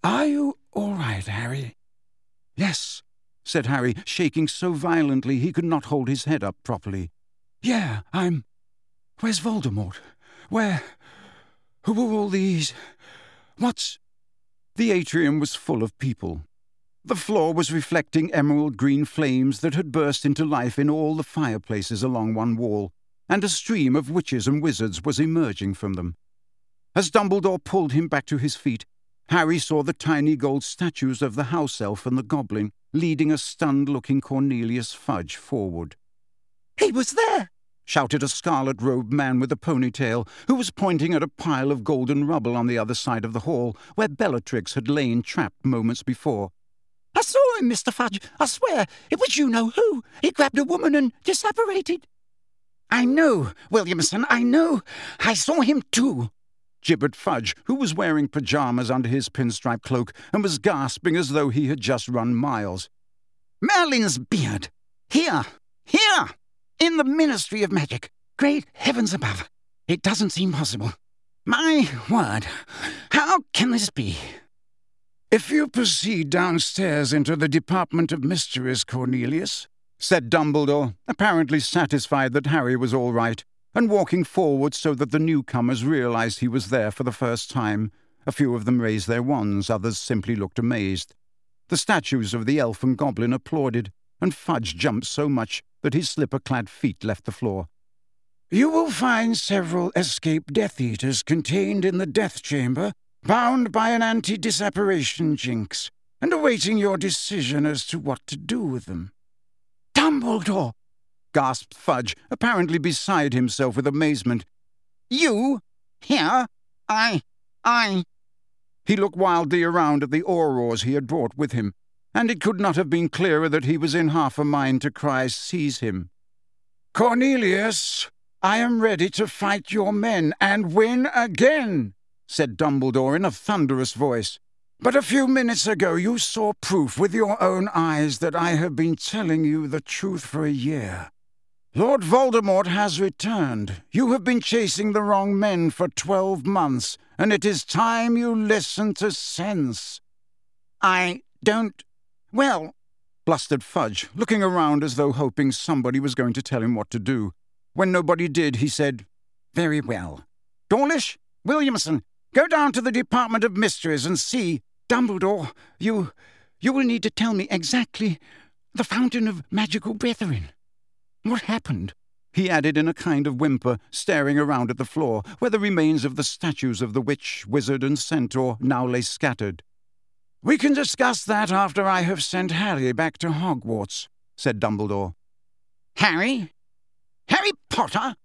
"Are you all right, Harry?" "Yes," said Harry, shaking so violently he could not hold his head up properly. "Yeah, Where's Voldemort? Who are all these? What's—" The atrium was full of people. The floor was reflecting emerald green flames that had burst into life in all the fireplaces along one wall, and a stream of witches and wizards was emerging from them. As Dumbledore pulled him back to his feet, Harry saw the tiny gold statues of the house elf and the goblin leading a stunned-looking Cornelius Fudge forward. "He was there!" shouted a scarlet-robed man with a ponytail, who was pointing at a pile of golden rubble on the other side of the hall, where Bellatrix had lain trapped moments before. "I saw him, Mr. Fudge. I swear, it was you-know-who. He grabbed a woman and disapparated." "I know, Williamson, I know. I saw him too," gibbered Fudge, who was wearing pyjamas under his pinstripe cloak and was gasping as though he had just run miles. "Merlin's beard! Here! In the Ministry of Magic! Great heavens above! It doesn't seem possible. My word! How can this be?" "If you proceed downstairs into the Department of Mysteries, Cornelius," said Dumbledore, apparently satisfied that Harry was all right, and walking forward so that the newcomers realized he was there for the first time. A few of them raised their wands, others simply looked amazed. The statues of the elf and goblin applauded, and Fudge jumped so much that his slipper-clad feet left the floor. "You will find several escaped Death Eaters contained in the Death Chamber, bound by an anti-disapparation jinx, and awaiting your decision as to what to do with them." "Dumbledore!" gasped Fudge, apparently beside himself with amazement. "You? Here? I... He looked wildly around at the Aurors he had brought with him, and it could not have been clearer that he was in half a mind to cry, "Seize him!" "Cornelius, I am ready to fight your men and win again," said Dumbledore in a thunderous voice. "But a few minutes ago you saw proof with your own eyes that I have been telling you the truth for a year. Lord Voldemort has returned. You have been chasing the wrong men for 12 months, and it is time you listen to sense." "I don't... well..." blustered Fudge, looking around as though hoping somebody was going to tell him what to do. When nobody did, he said, "Very well. Dawlish, Williamson, go down to the Department of Mysteries and see... Dumbledore, you will need to tell me exactly the Fountain of Magical Brethren. What happened?" he added in a kind of whimper, staring around at the floor, where the remains of the statues of the witch, wizard, and centaur now lay scattered. "We can discuss that after I have sent Harry back to Hogwarts," said Dumbledore. "Harry? Harry Potter?"